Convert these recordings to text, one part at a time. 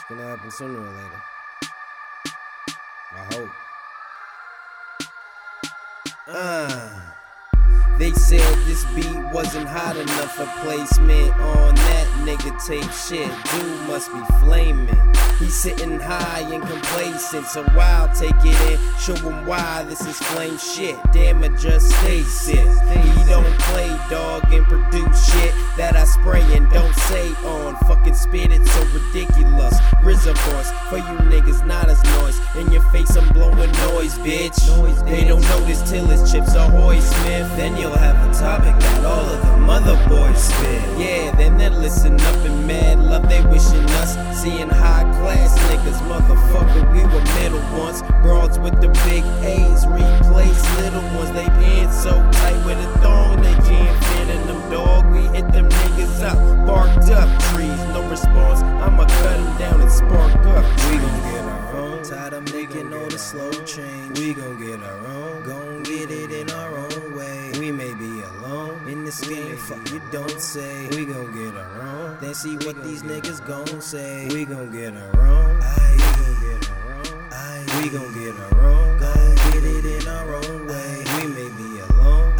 gonna happen sooner or later. I hope. They said this beat wasn't hot enough for placement on that nigga tape shit. Dude must be flaming. He's sitting high and complacent, so I'll take it in, show him why this is flame shit. Damn it, just stay sit. He don't play dog and produce shit that I spray and don't say on. Fucking spit it so ridiculous. RZA voice for you niggas, not as noise. In your face I'm blowing noise, bitch. They don't notice till it's Chips Ahoy Smith. Then you'll have a topic that all of the mother boys spit. Yeah, then they listen up and mad love they wishing us. Seeing high class niggas, motherfucker, we were middle ones. Broads with the big A's replace little ones. They pants so tight with a thong they can't fit in them, dog. We hit them niggas up, barked up trees. No response, I'ma cut them down and spark up. We gon' get our own. Tired of making all the slow change. We gon' get our own. Gon' get it in our own way. We may be alone in this game, fuck you don't say. We gon' get our own. Then see what these niggas gon' say. We gon' get our own. We gon' get our own. Gon' get it in our own way. We may be alone,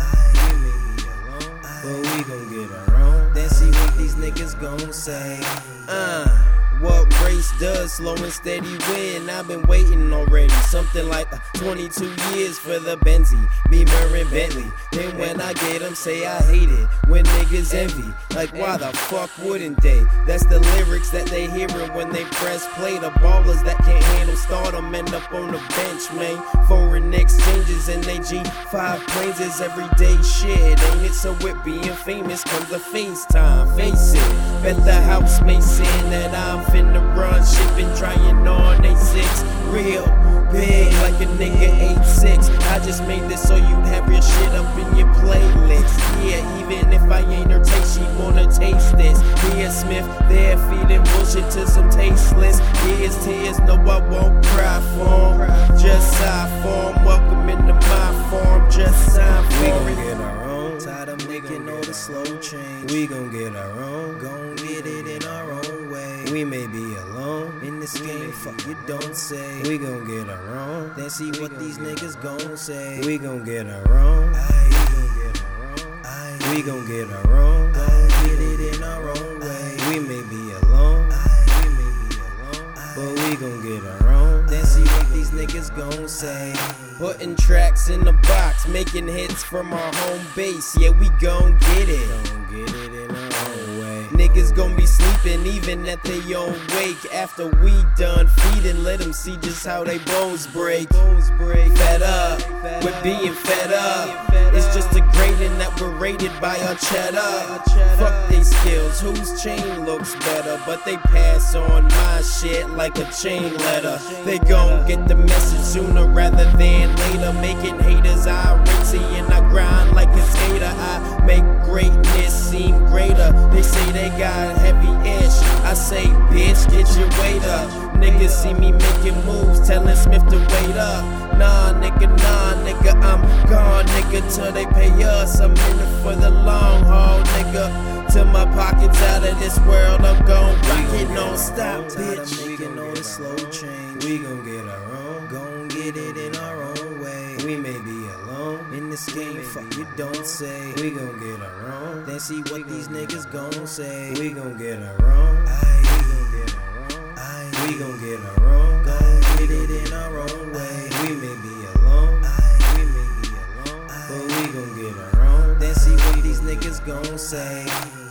but we gon' get our own. Then see what these niggas gon' say. What race does slow and steady win? I've been waiting already. Something like 22 years for the Benzie, Beamer and Bentley. Then when I get them, say I hate it when niggas envy. Like why the fuck wouldn't they? That's the lyrics that they hearin' when they press play. The ballers that can't handle stardom end up on the bench, man. Foreign exchanges and they G5 planes is everyday shit, ain't it? So with being famous comes the FaceTime. Face it, bet the house may sin that I'm finna run shipping, trying on A6. Real big like a nigga 8'6". I just made this so you'd have your shit up in your playlist. Yeah, even if I ain't her taste, she wanna taste this. Mia Smith, they're feeding bullshit to some tasteless. Here's tears, no I won't cry for 'em. Just sigh for 'em, welcome into my farm. Just sign for it. We gon' get our own. Tired of making all the slow change. We gon' get our own. Gon' get it in our own way. We may be alone in this game, fuck you don't say. We gon' get our own. Then see what these niggas gon' say. We gon' get our own. We gon' get our own. Gon' get it in our own way. We may be alone, but we gon' get our own. Then see what these niggas gon' say. Putting tracks in the box, making hits from our home base. Yeah, we gon' get it. Get it in our own way. Niggas gon' be sleeping even at their own wake. After we done feeding, let them see just how they bones break. Fed up with being fed up. It's just a grading that we're rated by our cheddar. Fuck they skills, whose chain looks better, but they pass on my shit like a chain letter. They gon' get the message sooner rather than later, making haters irate, seeing I grind like a skater. I make greatness seem greater. They say they got heavy-ish, I say bitch, get your weight up. Niggas see me making moves, telling Smith to wait up. Nah nigga, I'm gone nigga till they pay us. I'm in it for the long haul nigga, till my pockets out of this world. I'm gon' rock it non-stop, bitch. Making all the slow change. We gon' get our own, gon' get it in our own way. We may be alone in this game, fuck you don't say. We gon' get our own. Then see what these niggas gon' say. We gon' get our own. We gon' get our own. Gon' get it in our own way. We may be alone, but we gon' get our own. Then see what these niggas gon' say.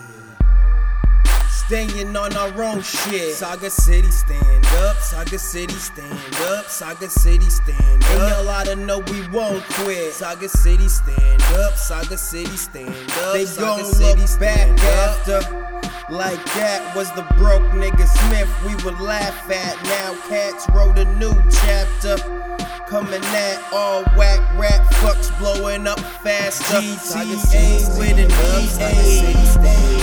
Staying on our own shit. Saga City stand up, Saga City stand up, Saga City stand up. And y'all oughta know we won't quit. Saga City stand up, Saga City stand up. They gon' look back after like that was the broke nigga Smith we would laugh at. Now cats wrote a new chapter, coming at all whack rap fucks blowing up faster. GTA with an EA.